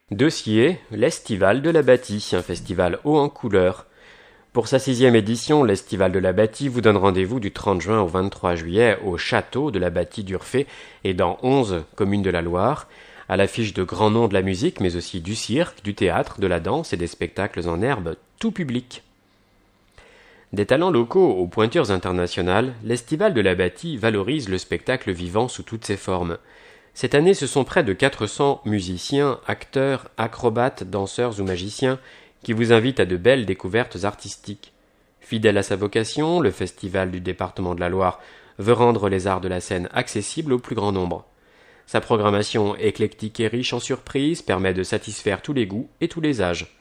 Dossier, l'Estival de la Bâtie, un festival haut en couleurs. Pour sa 6e édition, l'Estival de la Bâtie vous donne rendez-vous du 30 juin au 23 juillet au château de la Bâtie d'Urfé et dans 11 communes de la Loire, à l'affiche de grands noms de la musique, mais aussi du cirque, du théâtre, de la danse et des spectacles en herbe, tout public. Des talents locaux aux pointures internationales, l'Estival de la Bâtie valorise le spectacle vivant sous toutes ses formes. Cette année, ce sont près de 400 musiciens, acteurs, acrobates, danseurs ou magiciens qui vous invitent à de belles découvertes artistiques. Fidèle à sa vocation, le Festival du département de la Loire veut rendre les arts de la scène accessibles au plus grand nombre. Sa programmation éclectique et riche en surprises permet de satisfaire tous les goûts et tous les âges.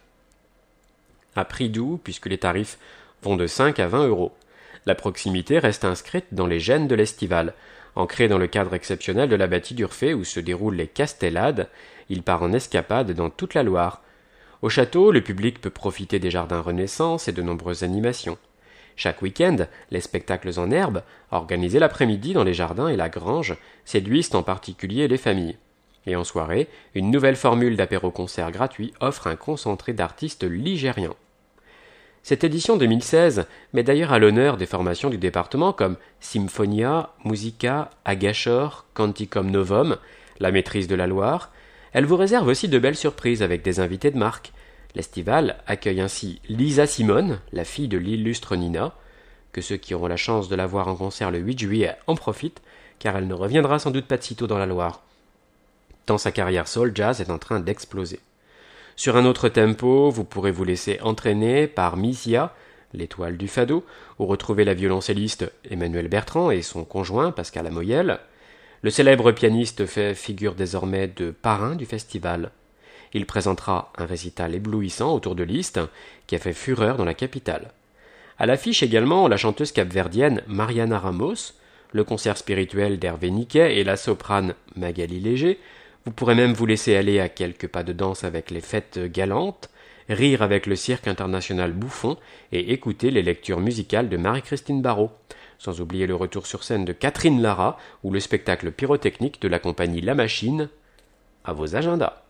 À prix doux, puisque les tarifs vont de 5 à 20 euros. La proximité reste inscrite dans les gènes de l'Estival. Ancré dans le cadre exceptionnel de la Bâtie d'Urfé où se déroulent les Castellades, il part en escapade dans toute la Loire. Au château, le public peut profiter des jardins Renaissance et de nombreuses animations. Chaque week-end, les spectacles en herbe, organisés l'après-midi dans les jardins et la grange, séduisent en particulier les familles. Et en soirée, une nouvelle formule d'apéro-concert gratuit offre un concentré d'artistes ligériens. Cette édition 2016 met d'ailleurs à l'honneur des formations du département comme Symphonia, Musica, Agachor, Canticum Novum, la maîtrise de la Loire. Elle vous réserve aussi de belles surprises avec des invités de marque. L'Estival accueille ainsi Lisa Simone, la fille de l'illustre Nina, que ceux qui auront la chance de la voir en concert le 8 juillet en profitent, car elle ne reviendra sans doute pas de sitôt dans la Loire, tant sa carrière soul jazz est en train d'exploser. Sur un autre tempo, vous pourrez vous laisser entraîner par Misia, l'étoile du fado, où retrouvez la violoncelliste Emmanuel Bertrand et son conjoint Pascal Amoyel. Le célèbre pianiste fait figure désormais de parrain du festival. Il présentera un récital éblouissant autour de Liszt qui a fait fureur dans la capitale. À l'affiche également la chanteuse capverdienne Mariana Ramos, le concert spirituel d'Hervé Niquet et la soprane Magali Léger. Vous pourrez même vous laisser aller à quelques pas de danse avec les fêtes galantes, rire avec le cirque international Bouffon et écouter les lectures musicales de Marie-Christine Barrault, sans oublier le retour sur scène de Catherine Lara ou le spectacle pyrotechnique de la compagnie La Machine. À vos agendas.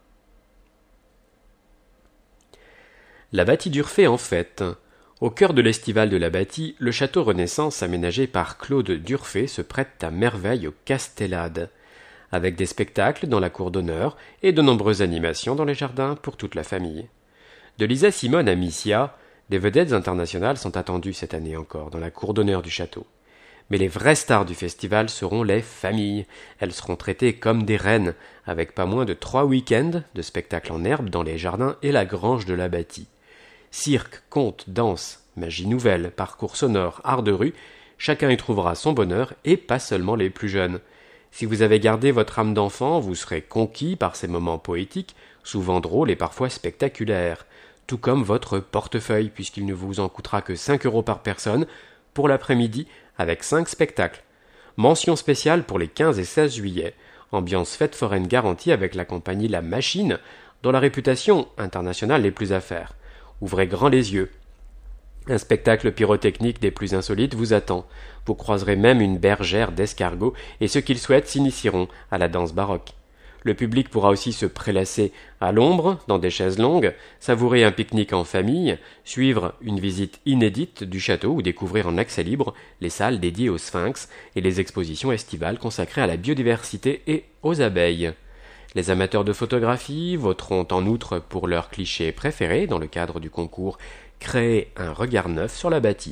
La Bâtie d'Urfé en fête. Au cœur de l'Estival de la Bâtie, le château Renaissance aménagé par Claude d'Urfé se prête à merveille aux Castellades, avec des spectacles dans la cour d'honneur et de nombreuses animations dans les jardins pour toute la famille. De Lisa Simone à Misia, des vedettes internationales sont attendues cette année encore dans la cour d'honneur du château. Mais les vraies stars du festival seront les familles. Elles seront traitées comme des reines, avec pas moins de 3 week-ends de spectacles en herbe dans les jardins et la grange de la Bâtie. Cirque, conte, danse, magie nouvelle, parcours sonore, art de rue, chacun y trouvera son bonheur et pas seulement les plus jeunes. Si vous avez gardé votre âme d'enfant, vous serez conquis par ces moments poétiques, souvent drôles et parfois spectaculaires, tout comme votre portefeuille, puisqu'il ne vous en coûtera que 5 euros par personne pour l'après-midi avec 5 spectacles. Mention spéciale pour les 15 et 16 juillet, ambiance fête foraine garantie avec la compagnie La Machine, dont la réputation internationale n'est plus à faire. Ouvrez grand les yeux. Un spectacle pyrotechnique des plus insolites vous attend. Vous croiserez même une bergère d'escargots et ceux qui le souhaitent s'initieront à la danse baroque. Le public pourra aussi se prélasser à l'ombre, dans des chaises longues, savourer un pique-nique en famille, suivre une visite inédite du château ou découvrir en accès libre les salles dédiées au sphinx et les expositions estivales consacrées à la biodiversité et aux abeilles. Les amateurs de photographie voteront en outre pour leurs clichés préférés dans le cadre du concours Créer un regard neuf sur la Bâtie.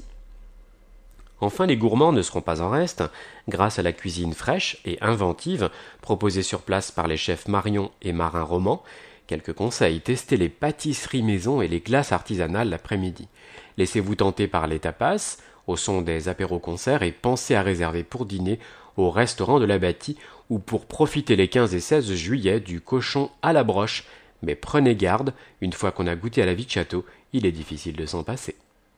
Enfin, les gourmands ne seront pas en reste, grâce à la cuisine fraîche et inventive proposée sur place par les chefs Marion et Marin Roman. Quelques conseils: testez les pâtisseries maison et les glaces artisanales l'après-midi. Laissez-vous tenter par les tapas, au son des apéros-concerts, et pensez à réserver pour dîner au restaurant de la Bâtie ou pour profiter les 15 et 16 juillet du cochon à la broche. Mais prenez garde, une fois qu'on a goûté à la vie de château, il est difficile de s'en passer.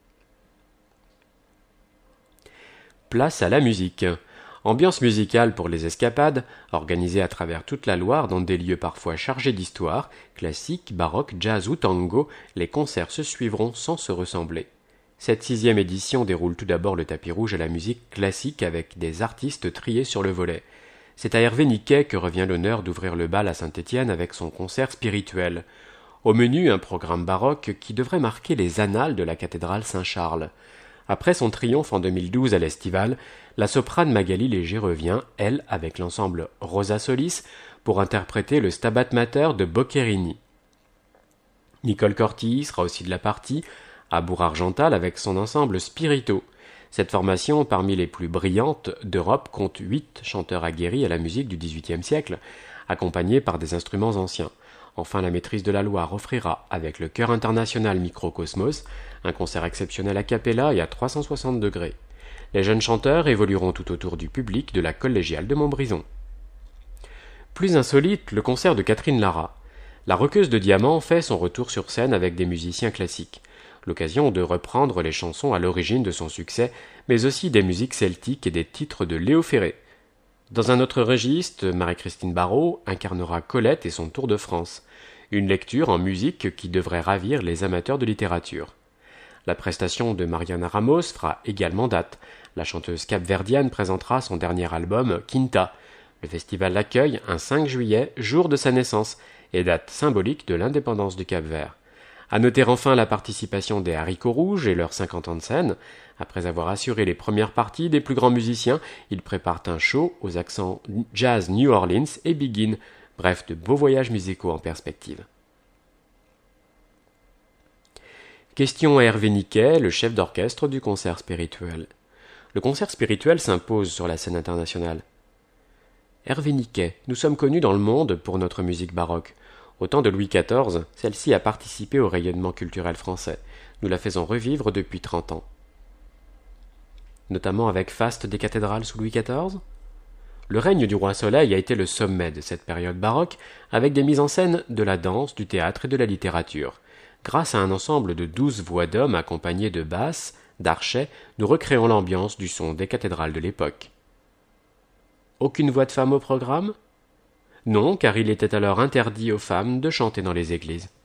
Place à la musique. Ambiance musicale pour les escapades, organisée à travers toute la Loire dans des lieux parfois chargés d'histoire, classique, baroque, jazz ou tango, les concerts se suivront sans se ressembler. Cette 6e édition déroule tout d'abord le tapis rouge à la musique classique avec des artistes triés sur le volet. C'est à Hervé Niquet que revient l'honneur d'ouvrir le bal à Saint-Étienne avec son concert spirituel. Au menu, un programme baroque qui devrait marquer les annales de la cathédrale Saint-Charles. Après son triomphe en 2012 à l'Estival, la soprane Magali Léger revient, elle, avec l'ensemble Rosa Solis, pour interpréter le Stabat Mater de Boccherini. Nicole Corti sera aussi de la partie, à Bourg-Argental avec son ensemble Spirito. Cette formation, parmi les plus brillantes d'Europe, compte 8 chanteurs aguerris à la musique du XVIIIe siècle, accompagnés par des instruments anciens. Enfin, la Maîtrise de la Loire offrira, avec le Chœur international Microcosmos, un concert exceptionnel a cappella et à 360 degrés. Les jeunes chanteurs évolueront tout autour du public de la collégiale de Montbrison. Plus insolite, le concert de Catherine Lara. La rockeuse de diamants fait son retour sur scène avec des musiciens classiques. L'occasion de reprendre les chansons à l'origine de son succès, mais aussi des musiques celtiques et des titres de Léo Ferré. Dans un autre registre, Marie-Christine Barrault incarnera Colette et son Tour de France, une lecture en musique qui devrait ravir les amateurs de littérature. La prestation de Mariana Ramos fera également date. La chanteuse capverdienne présentera son dernier album Quinta. Le festival l'accueille un 5 juillet, jour de sa naissance, et date symbolique de l'indépendance du Cap-Vert. À noter enfin la participation des Haricots Rouges et leurs 50 ans de scène. Après avoir assuré les premières parties des plus grands musiciens, ils préparent un show aux accents jazz New Orleans et Begin. Bref, de beaux voyages musicaux en perspective. Question à Hervé Niquet, le chef d'orchestre du concert spirituel. Le concert spirituel s'impose sur la scène internationale. Hervé Niquet, nous sommes connus dans le monde pour notre musique baroque. Au temps de Louis XIV, celle-ci a participé au rayonnement culturel français. Nous la faisons revivre depuis 30 ans. Notamment avec Faste des cathédrales sous Louis XIV. Le règne du roi Soleil a été le sommet de cette période baroque, avec des mises en scène de la danse, du théâtre et de la littérature. Grâce à un ensemble de 12 voix d'hommes accompagnées de basses, d'archets, nous recréons l'ambiance du son des cathédrales de l'époque. Aucune voix de femme au programme ? Non, car il était alors interdit aux femmes de chanter dans les églises.